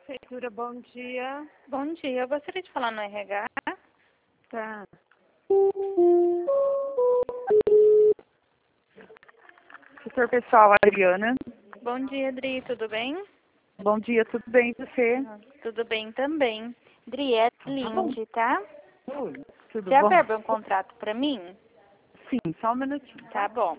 Prefeitura, bom dia. Bom dia, eu gostaria de falar no RH. Tá. Setor pessoal, Adriana. Bom dia, Adri, tudo bem? Bom dia, tudo bem e você? Tudo bem também. Adri, é Lindy, tá? Oi, tudo Já bom? verbou um contrato pra mim? Sim, só um minutinho. Tá bom.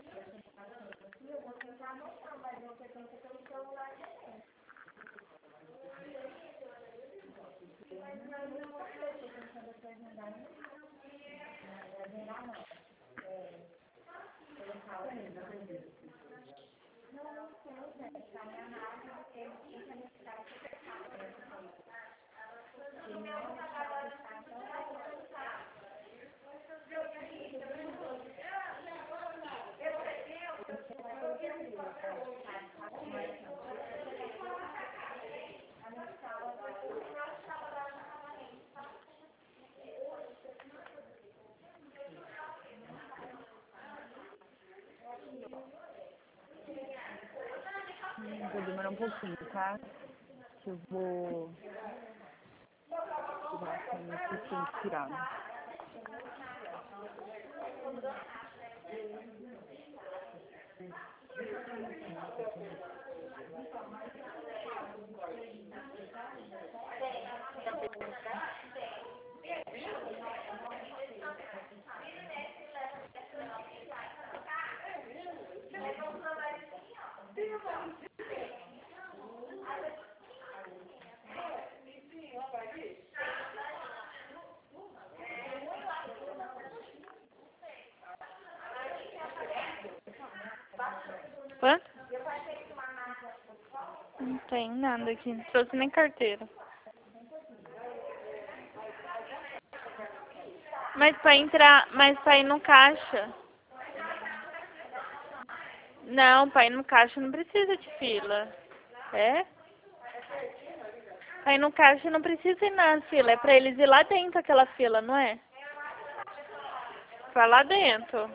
Vou demorar um pouquinho, tá? Que eu vou tirar assim, o que tem que tirar. Quanto? Não tem nada aqui, não trouxe nem carteira. Mas pra ir no caixa. Não, pra ir no caixa não precisa de fila. É? Pra ir no caixa não precisa ir na fila, é pra eles ir lá dentro aquela fila, não é? Vai lá dentro.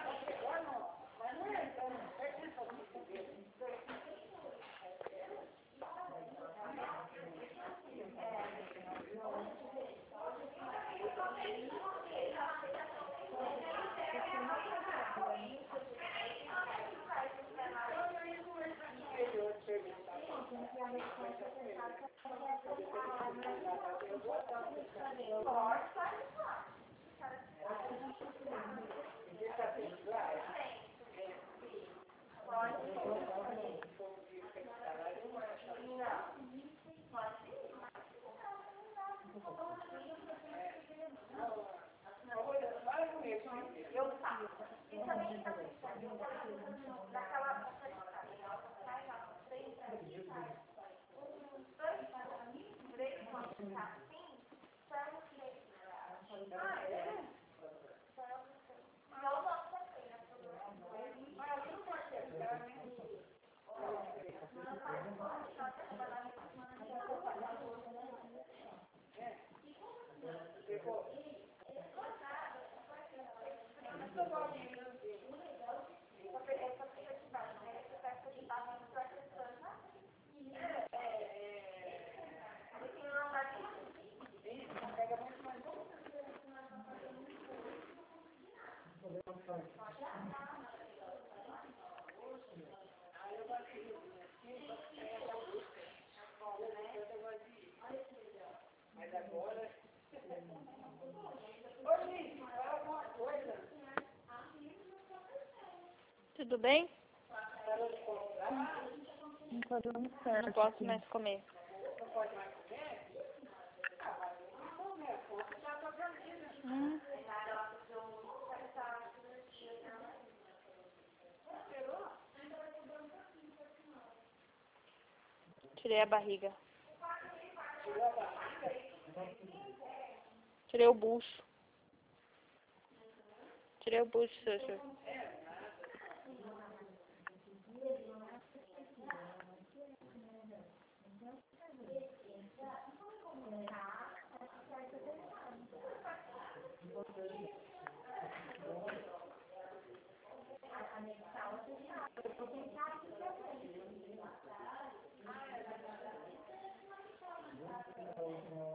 Tudo bem? Não tá dando certo. Não posso mais comer. Tirei a barriga. Tirei o bucho. Tirei o bucho, seu.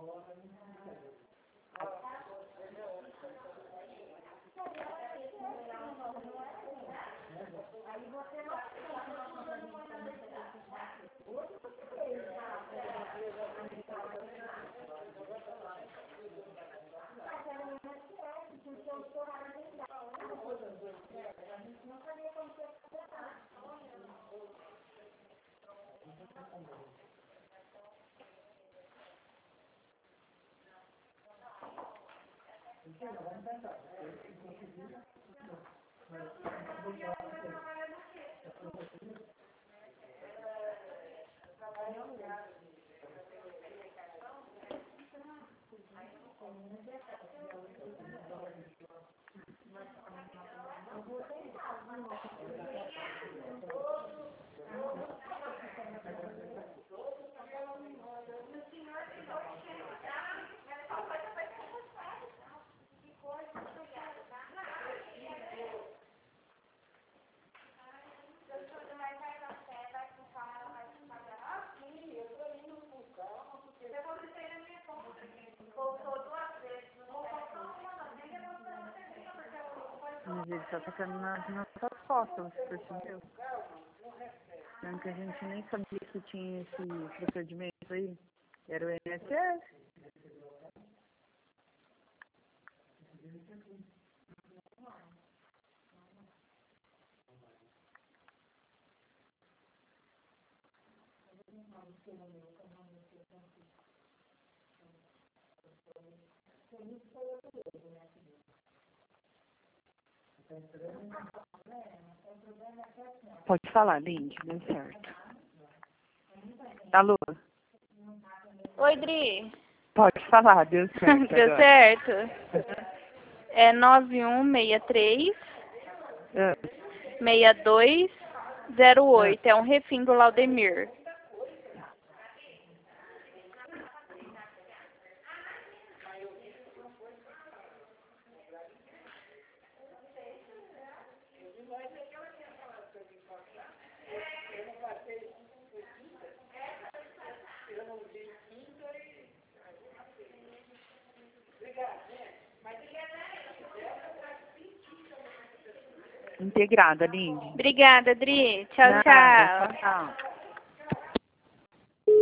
Mas ele só tá ficando nas nossas costas, você percebeu? Sendo que a gente nem sabia que tinha esse procedimento aí. Era o INSS. Pode falar, Lindy, deu certo. Alô? Oi, Dri. Pode falar, deu certo. Deu agora. certo? É 9163 Ah, 6208. É um refim do Laudemir. integrada, Lindy. Obrigada, Dri. Tchau, Nada, tchau. tchau.